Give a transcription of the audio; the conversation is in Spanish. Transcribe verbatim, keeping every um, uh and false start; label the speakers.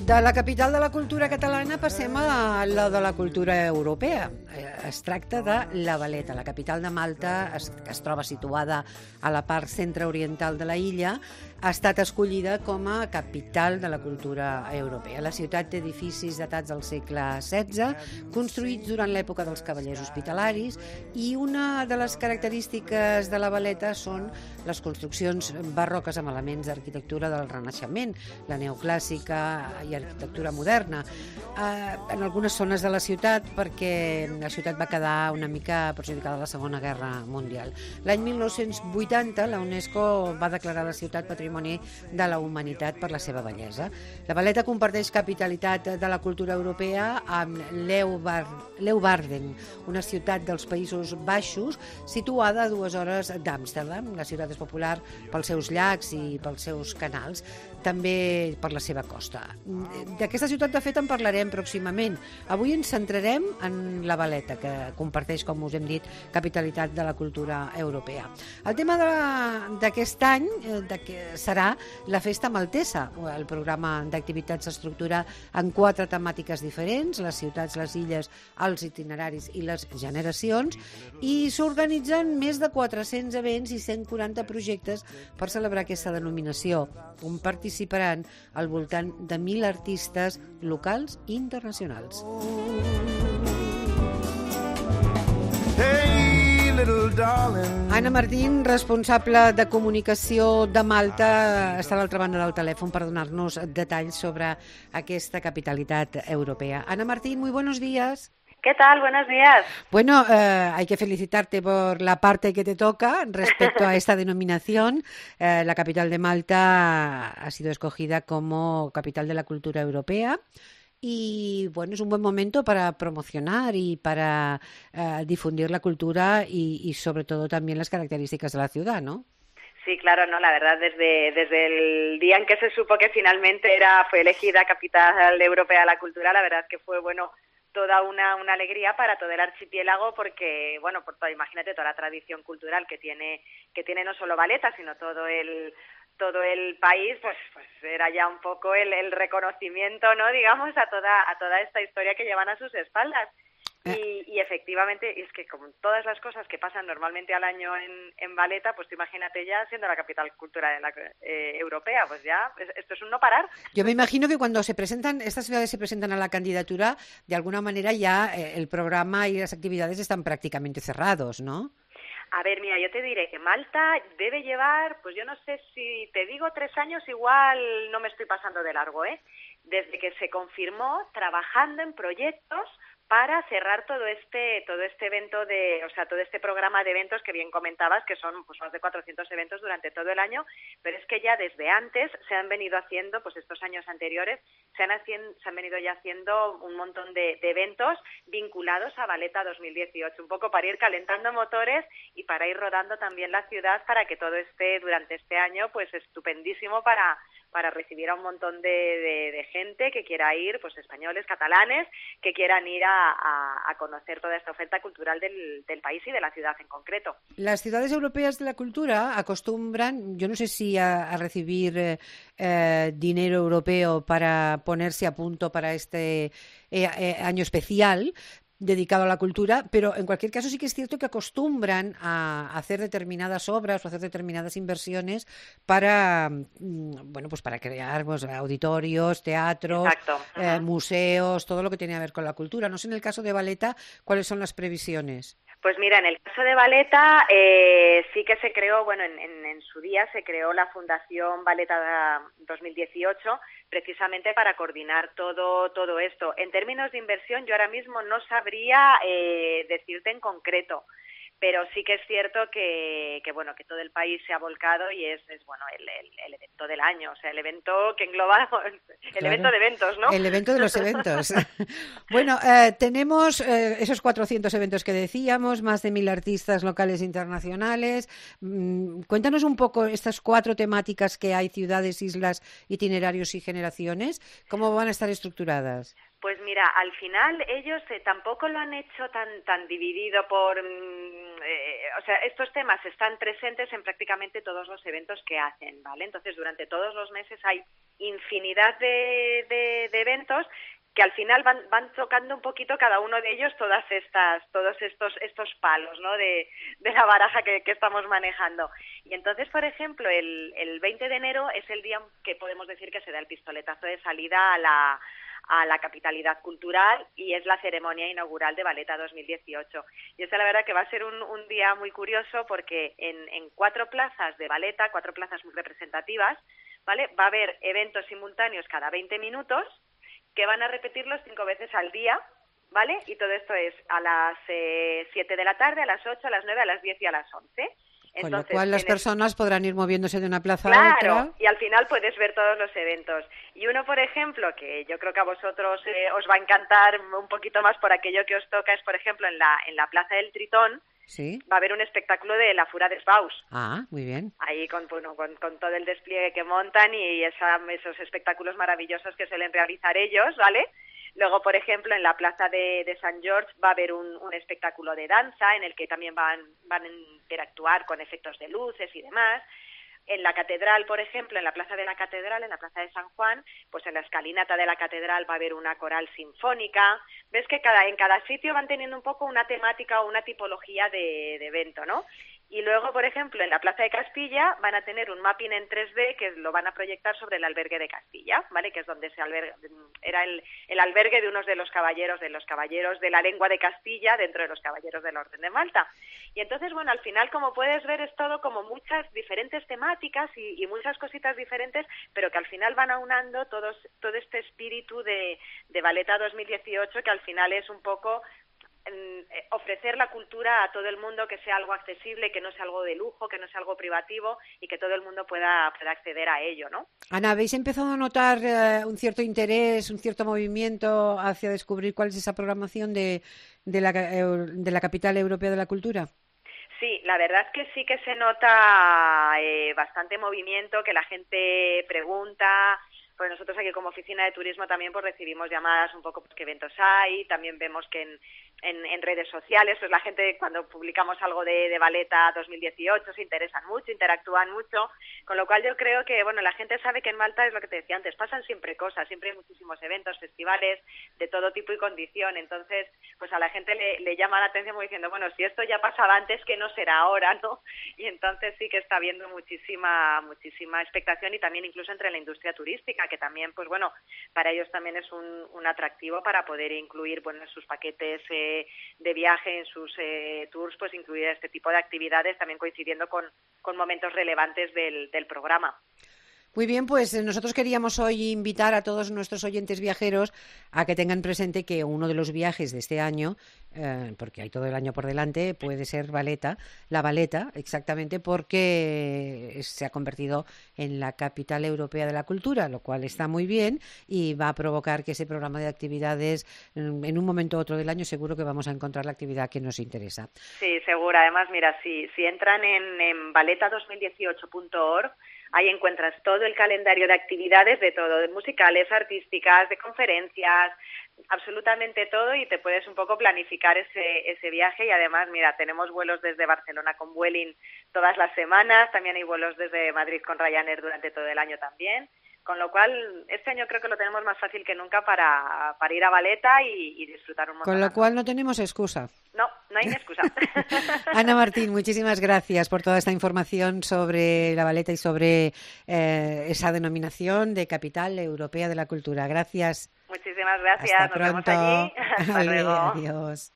Speaker 1: De la capital de la cultura catalana passem a la de la cultura europea. Es tracta de La Valeta, la capital de Malta, es, que es troba situada a la part centre-oriental de la illa, ha estat escollida com a capital de la cultura europea. La ciutat té edificis datats del segle setze, construïts durant l'època dels cavallers hospitalaris, i una de les característiques de La Valeta són les construccions barroques amb elements d'arquitectura del Renaixement, la neoclàssica i arquitectura moderna. Eh, en algunes zones de la ciutat, perquè la ciutat va quedar una mica perjudicada a la Segona Guerra Mundial. L'any mil nou-cents vuitanta la UNESCO va declarar la ciutat Patrimoni de la Humanitat per la seva bellesa. La Valeta comparteix capitalitat de la cultura europea amb Leeuwarden, una ciutat dels Països Baixos situada a dues hores d'Amsterdam. La ciutat és popular pels seus llacs i pels seus canals, també per la seva costa. D'aquesta ciutat, de fet, en parlarem pròximament. Avui ens centrarem en La Valeta, que comparteix, com us hem dit, capitalitat de la cultura europea. El tema d'aquest any de que serà la Festa Maltesa. El programa d'activitats s'estructura en quatre temàtiques diferents: les ciutats, les illes, els itineraris i les generacions, i s'organitzen més de quatre-cents events i cent quaranta projectes per celebrar aquesta denominació, on participaran al voltant de mil artistes locals i internacionals. Anna Martín, responsable de comunicació de Malta, està a l'altra banda del telèfon per donar-nos detalls sobre aquesta capitalitat europea. Ana Martín, muy buenos días.
Speaker 2: ¿Qué tal? Buenos días.
Speaker 1: Bueno, eh, hay que felicitarte por la parte que te toca respecto a esta denominación. Eh, la capital de Malta ha sido escogida como capital de la cultura europea. Y bueno, es un buen momento para promocionar y para eh, difundir la cultura y, y sobre todo también las características de la ciudad, ¿no?
Speaker 2: Sí, claro, no, la verdad, desde, desde el día en que se supo que finalmente era, fue elegida capital europea de la cultura, la verdad que fue, bueno, toda una, una alegría para todo el archipiélago, porque, bueno, por todo, imagínate toda la tradición cultural que tiene, que tiene no solo Valeta, sino todo el todo el país, pues pues era ya un poco el, el reconocimiento, ¿no?, digamos, a toda a toda esta historia que llevan a sus espaldas. Y, y efectivamente, es que como todas las cosas que pasan normalmente al año en, en Valeta, pues imagínate ya siendo la capital cultural de la, eh, europea, pues ya, esto es un no parar.
Speaker 1: Yo me imagino que cuando se presentan, estas ciudades se presentan a la candidatura, de alguna manera ya eh, el programa y las actividades están prácticamente cerrados, ¿no?
Speaker 2: A ver, mira, yo te diré que Malta debe llevar, pues yo no sé si te digo tres años, igual no me estoy pasando de largo, ¿eh? Desde que se confirmó trabajando en proyectos para cerrar todo este todo este evento de, o sea, todo este programa de eventos que bien comentabas, que son pues más de cuatrocientos eventos durante todo el año, pero es que ya desde antes se han venido haciendo, pues estos años anteriores, se han, haciendo, se han venido ya haciendo un montón de, de eventos vinculados a Valeta dos mil dieciocho, un poco para ir calentando motores y para ir rodando también la ciudad, para que todo esté durante este año pues estupendísimo para para recibir a un montón de, de, de gente que quiera ir, pues españoles, catalanes, que quieran ir a, a, a conocer toda esta oferta cultural del, del país y de la ciudad en concreto.
Speaker 1: Las ciudades europeas de la cultura acostumbran, yo no sé si a, a recibir eh, eh, dinero europeo para ponerse a punto para este eh, eh, año especial dedicado a la cultura, pero en cualquier caso sí que es cierto que acostumbran a hacer determinadas obras o hacer determinadas inversiones para, bueno, pues para crear pues, auditorios, teatros, eh, museos, todo lo que tiene que ver con la cultura. No sé, en el caso de Valeta, ¿cuáles son las previsiones?
Speaker 2: Pues mira, en el caso de Valeta eh, sí que se creó, bueno, en, en, en su día se creó la Fundación Valeta dos mil dieciocho precisamente para coordinar todo todo esto. En términos de inversión, yo ahora mismo no sabría eh, decirte en concreto, pero sí que es cierto que, que bueno, que todo el país se ha volcado y es, es bueno, el, el, el evento del año, o sea, el evento que engloba, el claro. evento de eventos, ¿no?
Speaker 1: El evento de los eventos. Bueno, eh, tenemos eh, esos cuatrocientos eventos que decíamos, más de mil artistas locales e internacionales. Mm, cuéntanos un poco estas cuatro temáticas que hay: ciudades, islas, itinerarios y generaciones. ¿Cómo van a estar estructuradas?
Speaker 2: Pues mira, al final ellos eh, tampoco lo han hecho tan tan dividido por... Mm, eh, o sea, estos temas están presentes en prácticamente todos los eventos que hacen, ¿vale? Entonces, durante todos los meses hay infinidad de, de, de eventos que al final van, van tocando un poquito cada uno de ellos todas estas, todos estos, estos palos, ¿no? de, de la baraja que, que estamos manejando. Y entonces, por ejemplo, el, el veinte de enero es el día que podemos decir que se da el pistoletazo de salida a la, a la capitalidad cultural y es la ceremonia inaugural de Valeta dos mil dieciocho. Y esta la verdad que va a ser un, un día muy curioso porque en, en cuatro plazas de Valeta, cuatro plazas muy representativas, ¿vale? Va a haber eventos simultáneos cada veinte minutos que van a repetirlos cinco veces al día, ¿vale? Y todo esto es a las eh, siete de la tarde, a las ocho, a las nueve, a las diez y a las once.
Speaker 1: Con
Speaker 2: Entonces,
Speaker 1: lo cual las
Speaker 2: tienes...
Speaker 1: personas podrán ir moviéndose de una plaza
Speaker 2: claro,
Speaker 1: a otra.
Speaker 2: Claro, y al final puedes ver todos los eventos. Y uno, por ejemplo, que yo creo que a vosotros eh, os va a encantar un poquito más por aquello que os toca, es, por ejemplo, en la, en la Plaza del Tritón,
Speaker 1: ¿sí?
Speaker 2: Va a haber un espectáculo de la Fura des Baus.
Speaker 1: Ah, muy bien.
Speaker 2: Ahí con, bueno, con, con todo el despliegue que montan y esa, esos espectáculos maravillosos que suelen realizar ellos, ¿vale? Luego, por ejemplo, en la plaza de, de Sant George va a haber un, un espectáculo de danza en el que también van, van a interactuar con efectos de luces y demás. En la catedral, por ejemplo, en la plaza de la catedral, en la plaza de San Juan, pues en la escalinata de la catedral va a haber una coral sinfónica. Ves que cada, en cada sitio van teniendo un poco una temática o una tipología de, de evento, ¿no? Y luego, por ejemplo, en la Plaza de Castilla van a tener un mapping en tres D que lo van a proyectar sobre el albergue de Castilla, ¿vale? Que es donde se alberga, era el, el albergue de unos de los caballeros, de los caballeros de la lengua de Castilla dentro de los caballeros de la Orden de Malta. Y entonces, bueno, al final, como puedes ver, es todo como muchas diferentes temáticas y, y muchas cositas diferentes, pero que al final van aunando todos, todo este espíritu de, de Valeta dos mil dieciocho, que al final es un poco ofrecer la cultura a todo el mundo, que sea algo accesible, que no sea algo de lujo, que no sea algo privativo y que todo el mundo pueda, pueda acceder a ello, ¿no?
Speaker 1: Ana, ¿habéis empezado a notar eh, un cierto interés, un cierto movimiento hacia descubrir cuál es esa programación de, de, la, de la Capital Europea de la Cultura?
Speaker 2: Sí, la verdad es que sí que se nota eh, bastante movimiento, que la gente pregunta. Pues nosotros aquí como oficina de turismo también pues recibimos llamadas un poco pues qué eventos hay, también vemos que en, en, en redes sociales pues la gente cuando publicamos algo de, de Valeta dos mil dieciocho se interesan mucho, interactúan mucho, con lo cual yo creo que bueno la gente sabe que en Malta es lo que te decía antes, pasan siempre cosas, siempre hay muchísimos eventos, festivales de todo tipo y condición, entonces pues a la gente le, le llama la atención como diciendo bueno si esto ya pasaba antes que no será ahora, ¿no? Y entonces sí que está habiendo muchísima muchísima expectación y también incluso entre la industria turística que también, pues bueno, para ellos también es un, un atractivo para poder incluir, bueno, en sus paquetes eh, de viaje, en sus eh, tours, pues incluir este tipo de actividades, también coincidiendo con, con momentos relevantes del, del programa.
Speaker 1: Muy bien, pues nosotros queríamos hoy invitar a todos nuestros oyentes viajeros a que tengan presente que uno de los viajes de este año, eh, porque hay todo el año por delante, puede ser Valeta, la Valeta, exactamente porque se ha convertido en la capital europea de la cultura, lo cual está muy bien y va a provocar que ese programa de actividades, en un momento u otro del año, seguro que vamos a encontrar la actividad que nos interesa.
Speaker 2: Sí, seguro. Además, mira, si, si entran en, en valeta dos mil dieciocho punto org, ahí encuentras todo el calendario de actividades, de todo, de musicales, artísticas, de conferencias, absolutamente todo y te puedes un poco planificar ese, ese viaje y además, mira, tenemos vuelos desde Barcelona con Vueling todas las semanas, también hay vuelos desde Madrid con Ryanair durante todo el año también. Con lo cual, este año creo que lo tenemos más fácil que nunca para, para ir a Valeta y, y disfrutar un montón.
Speaker 1: Con lo cual no tenemos excusa.
Speaker 2: No, no hay ni excusa.
Speaker 1: Ana Martín, muchísimas gracias por toda esta información sobre la Valeta y sobre eh, esa denominación de Capital Europea de la Cultura. Gracias.
Speaker 2: Muchísimas gracias.
Speaker 1: Hasta
Speaker 2: Nos
Speaker 1: pronto.
Speaker 2: vemos allí. Hasta luego.
Speaker 1: Adiós.